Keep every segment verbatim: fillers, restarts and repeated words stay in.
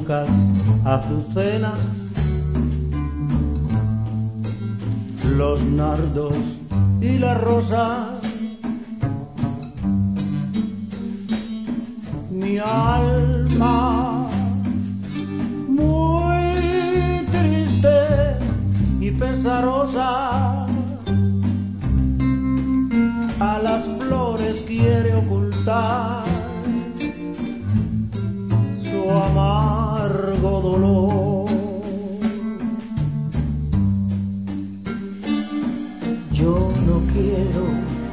blancas azucenas, los nardos y las rosas. Mi alma muy triste y pesarosa a las flores quiere ocultar su amargo dolor. Yo no quiero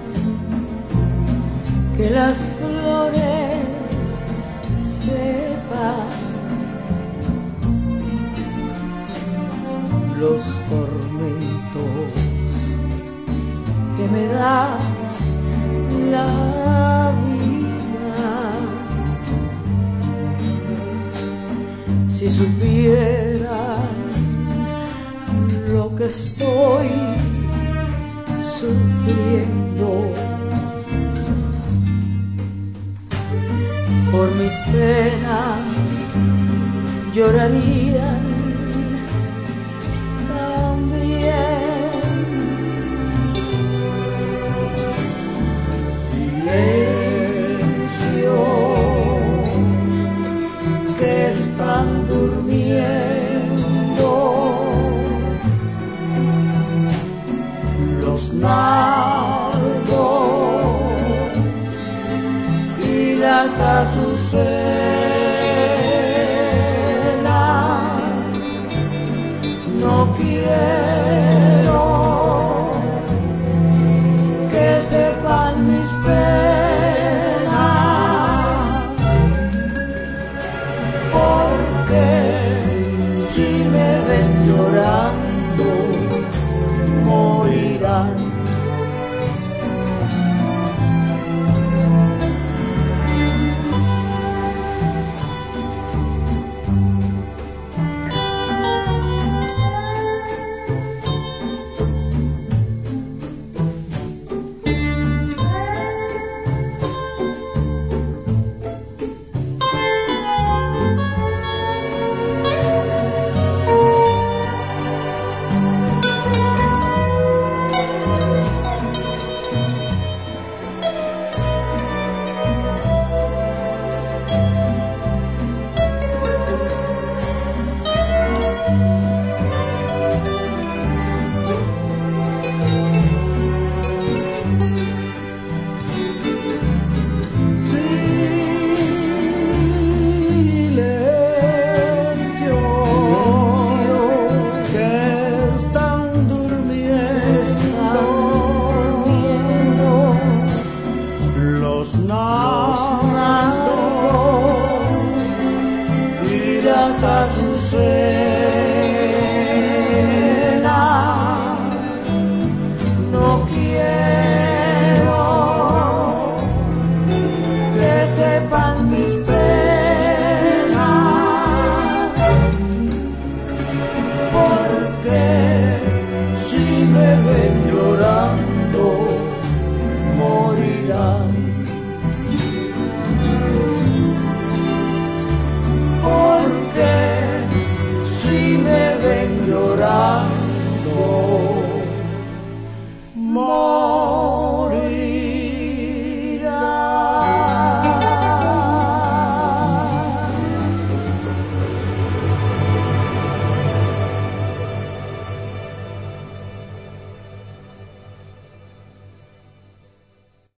que las flores sepan los tormentos que me da la vida. Si supieran lo que estoy sufriendo por mis penas, llorarían también. Silencio, que están durmiendo los nardos y las azucenas. No quiero que sepan mis penas, porque si me ven llorando morirán. Los nardos y las azucenas. No quiero que sepan mis penas, porque si me ven